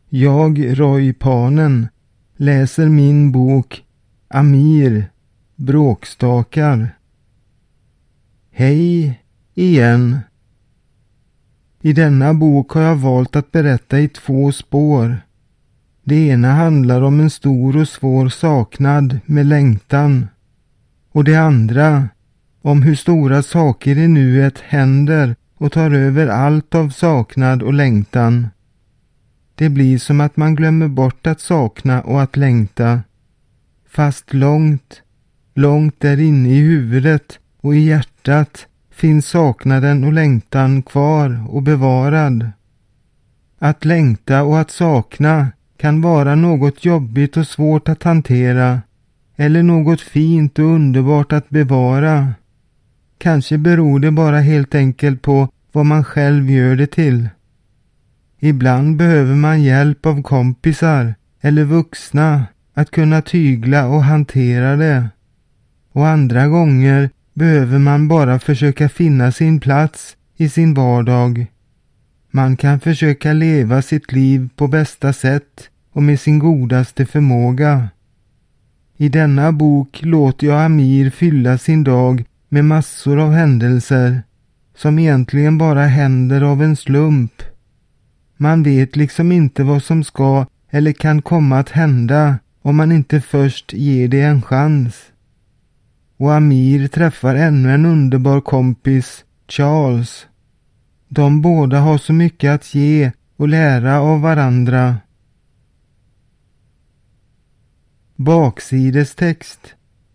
Jag, Roy Panen, läser min bok Amir, bråkstakar. Hej igen. I denna bok har jag valt att berätta i 2 spår. Det ena handlar om en stor och svår saknad med längtan. Och det andra om hur stora saker i nuet händer och tar över allt av saknad och längtan. Det blir som att man glömmer bort att sakna och att längta. Fast långt, långt där inne i huvudet och i hjärtat finns saknaden och längtan kvar och bevarad. Att längta och att sakna kan vara något jobbigt och svårt att hantera, eller något fint och underbart att bevara. Kanske beror det bara helt enkelt på vad man själv gör det till. Ibland behöver man hjälp av kompisar eller vuxna att kunna tygla och hantera det. Och andra gånger behöver man bara försöka finna sin plats i sin vardag. Man kan försöka leva sitt liv på bästa sätt och med sin godaste förmåga. I denna bok låter jag Amir fylla sin dag med massor av händelser som egentligen bara händer av en slump. Man vet liksom inte vad som ska eller kan komma att hända om man inte först ger det en chans. Och Amir träffar ännu en underbar kompis, Charles. De båda har så mycket att ge och lära av varandra. Baksidestext.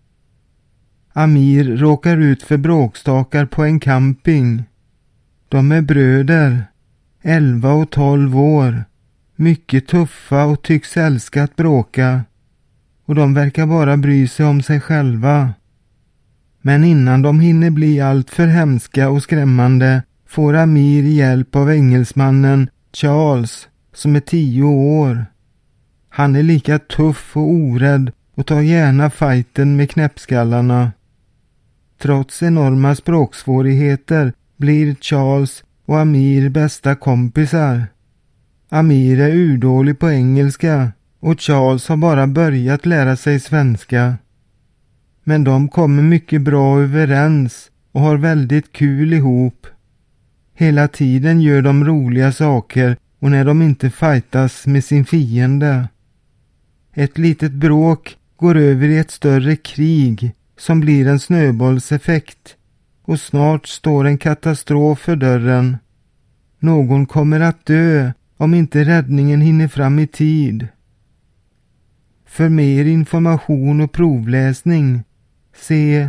Amir råkar ut för bråkstakar på en camping. De är bröder, 11 och 12 år, mycket tuffa och tycks älska att bråka. Och de verkar bara bry sig om sig själva. Men innan de hinner bli allt för hemska och skrämmande får Amir hjälp av engelsmannen Charles som är 10 år. Han är lika tuff och orädd och tar gärna fighten med knäppskallarna. Trots enorma språksvårigheter blir Charles och Amir bästa kompisar. Amir är urdålig på engelska och Charles har bara börjat lära sig svenska. Men de kommer mycket bra överens och har väldigt kul ihop. Hela tiden gör de roliga saker och när de inte fightas med sin fiende. Ett litet bråk går över i ett större krig som blir en snöbollseffekt och snart står en katastrof för dörren. Någon kommer att dö om inte räddningen hinner fram i tid. För mer information och provläsning se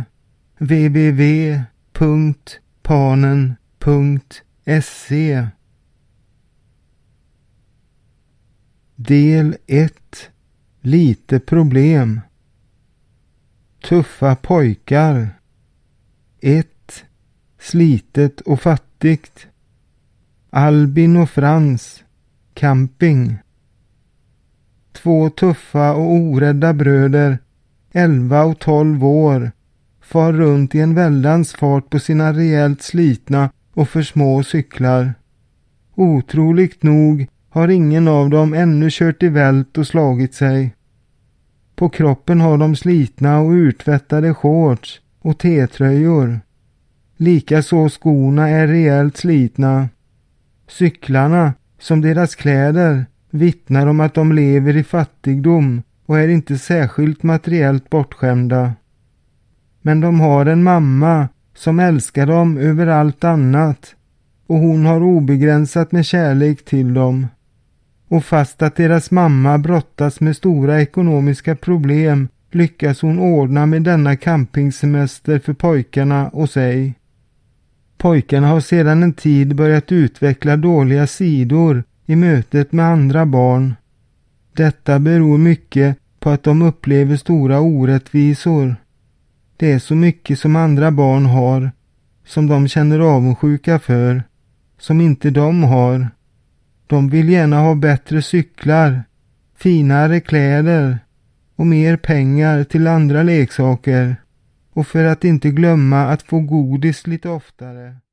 www.panen.se. Del 1. Lite problem. Tuffa pojkar. 1. Slitet och fattigt. Albin och Frans. Camping. 2 tuffa och orädda bröder, 11 och 12 år, far runt i en väldans fart på sina rejält slitna och för små cyklar. Otroligt nog har ingen av dem ännu kört i vält och slagit sig. På kroppen har de slitna och urtvättade shorts och T-tröjor. Likaså skorna är rejält slitna. Cyklarna, som deras kläder, vittnar om att de lever i fattigdom och är inte särskilt materiellt bortskämda. Men de har en mamma som älskar dem över allt annat och hon har obegränsat med kärlek till dem. Och fast att deras mamma brottas med stora ekonomiska problem lyckas hon ordna med denna campingsemester för pojkarna och sig. Pojkarna har sedan en tid börjat utveckla dåliga sidor i mötet med andra barn. Detta beror mycket på att de upplever stora orättvisor. Det är så mycket som andra barn har, som de känner avundsjuka för, som inte de har. De vill gärna ha bättre cyklar, finare kläder och mer pengar till andra leksaker. Och för att inte glömma att få godis lite oftare.